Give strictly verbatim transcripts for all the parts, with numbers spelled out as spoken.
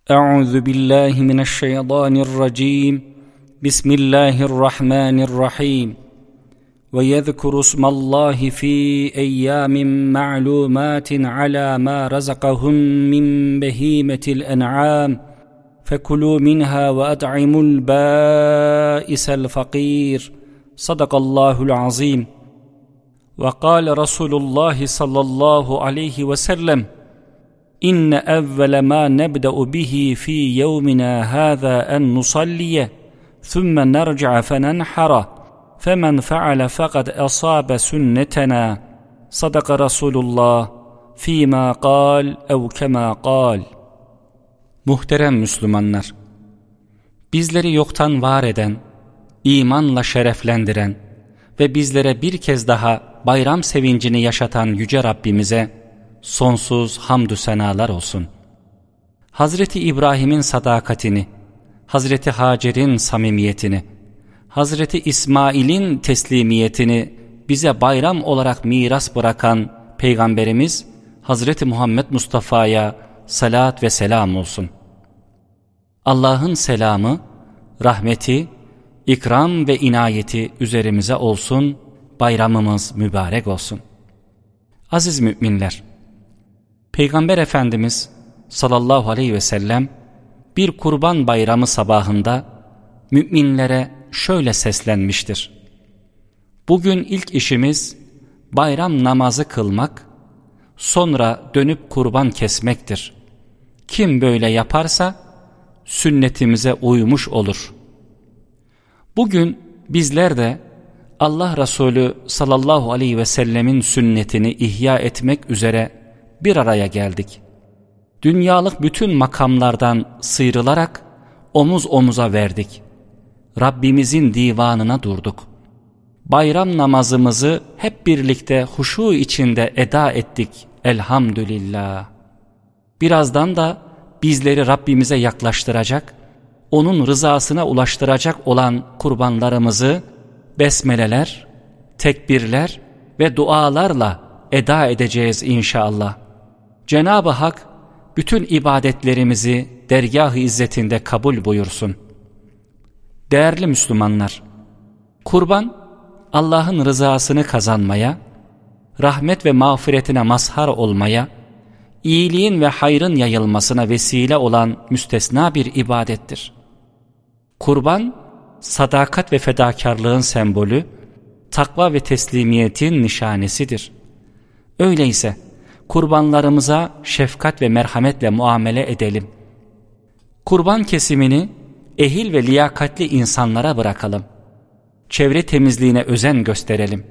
أعوذ بالله من الشيطان الرجيم بسم الله الرحمن الرحيم ويذكر اسم الله في أيام معلومات على ما رزقهم من بهيمة الأنعام فكلوا منها وأطعموا البائس الفقير صدق الله العظيم. وقال رسول الله صلى الله عليه وسلم إن أول ما نبدأ به في يومنا هذا أن نصلي ثم نرجع فننحر فمن فعل فقد أصاب سنتنا صدق رسول الله فيما قال أو كما قال. Muhterem Müslümanlar, bizleri yoktan var eden, imanla şereflendiren ve bizlere bir kez daha bayram sevincini yaşatan Yüce Rabbimize sonsuz hamdü senalar olsun. Hazreti İbrahim'in sadakatini, Hazreti Hacer'in samimiyetini, Hazreti İsmail'in teslimiyetini bize bayram olarak miras bırakan Peygamberimiz Hazreti Muhammed Mustafa'ya salat ve selam olsun. Allah'ın selamı, rahmeti, ikram ve inayeti üzerimize olsun, bayramımız mübarek olsun. Aziz müminler, Peygamber Efendimiz sallallahu aleyhi ve sellem bir kurban bayramı sabahında müminlere şöyle seslenmiştir: bugün ilk işimiz bayram namazı kılmak, sonra dönüp kurban kesmektir. Kim böyle yaparsa sünnetimize uymuş olur. Bugün bizler de Allah Resulü sallallahu aleyhi ve sellemin sünnetini ihya etmek üzere bir araya geldik. Dünyalık bütün makamlardan sıyrılarak omuz omuza verdik. Rabbimizin divanına durduk. Bayram namazımızı hep birlikte huşu içinde eda ettik elhamdülillah. Birazdan da bizleri Rabbimize yaklaştıracak, onun rızasına ulaştıracak olan kurbanlarımızı besmeleler, tekbirler ve dualarla eda edeceğiz inşallah. Cenab-ı Hak bütün ibadetlerimizi dergâh-ı izzetinde kabul buyursun. Değerli Müslümanlar, kurban Allah'ın rızasını kazanmaya, rahmet ve mağfiretine mazhar olmaya, iyiliğin ve hayrın yayılmasına vesile olan müstesna bir ibadettir. Kurban, sadakat ve fedakarlığın sembolü, takva ve teslimiyetin nişanesidir. Öyleyse kurbanlarımıza şefkat ve merhametle muamele edelim. Kurban kesimini ehil ve liyakatli insanlara bırakalım. Çevre temizliğine özen gösterelim.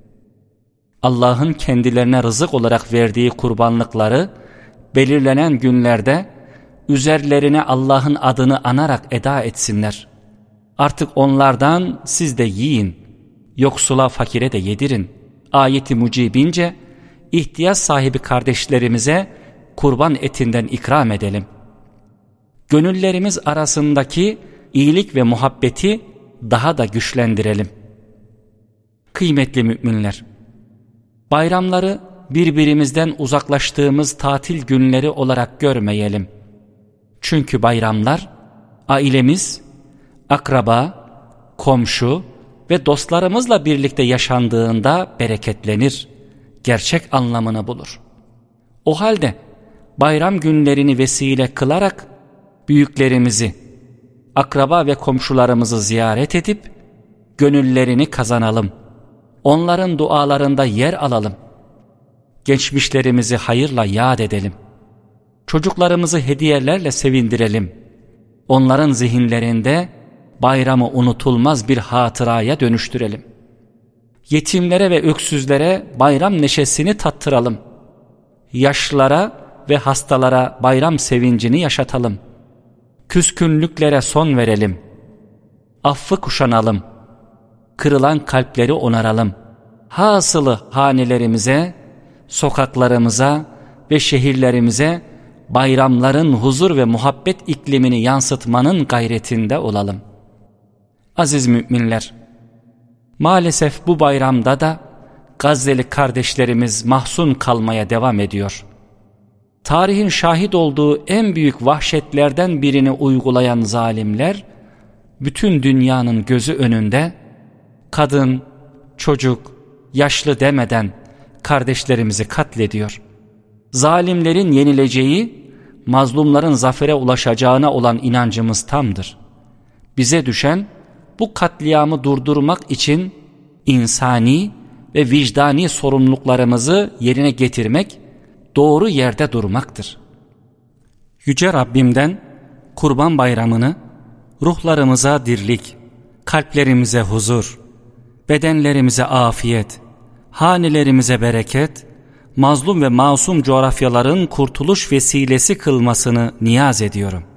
Allah'ın kendilerine rızık olarak verdiği kurbanlıkları belirlenen günlerde üzerlerine Allah'ın adını anarak eda etsinler. Artık onlardan siz de yiyin, yoksula fakire de yedirin. Ayeti mucibince ihtiyaç sahibi kardeşlerimize kurban etinden ikram edelim. Gönüllerimiz arasındaki iyilik ve muhabbeti daha da güçlendirelim. Kıymetli müminler, bayramları birbirimizden uzaklaştığımız tatil günleri olarak görmeyelim. Çünkü bayramlar ailemiz, akraba, komşu ve dostlarımızla birlikte yaşandığında bereketlenir, gerçek anlamını bulur. O halde bayram günlerini vesile kılarak büyüklerimizi, akraba ve komşularımızı ziyaret edip gönüllerini kazanalım. Onların dualarında yer alalım. Geçmişlerimizi hayırla yad edelim. Çocuklarımızı hediyelerle sevindirelim. Onların zihinlerinde bayramı unutulmaz bir hatıraya dönüştürelim. Yetimlere ve öksüzlere bayram neşesini tattıralım. Yaşlılara ve hastalara bayram sevincini yaşatalım. Küskünlüklere son verelim. Affı kuşanalım. Kırılan kalpleri onaralım. Hasılı hanelerimize, sokaklarımıza ve şehirlerimize bayramların huzur ve muhabbet iklimini yansıtmanın gayretinde olalım. Aziz müminler, maalesef bu bayramda da Gazze'li kardeşlerimiz mahzun kalmaya devam ediyor. tarihin şahit olduğu en büyük vahşetlerden birini uygulayan zalimler, bütün dünyanın gözü önünde kadın, çocuk, yaşlı demeden kardeşlerimizi katlediyor. Zalimlerin yenileceği, mazlumların zafere ulaşacağına olan inancımız tamdır. Bize düşen bu katliamı durdurmak için insani ve vicdani sorumluluklarımızı yerine getirmek, doğru yerde durmaktır. Yüce Rabbimden Kurban Bayramını ruhlarımıza dirlik, kalplerimize huzur, bedenlerimize afiyet, hanelerimize bereket, mazlum ve masum coğrafyaların kurtuluş vesilesi kılmasını niyaz ediyorum.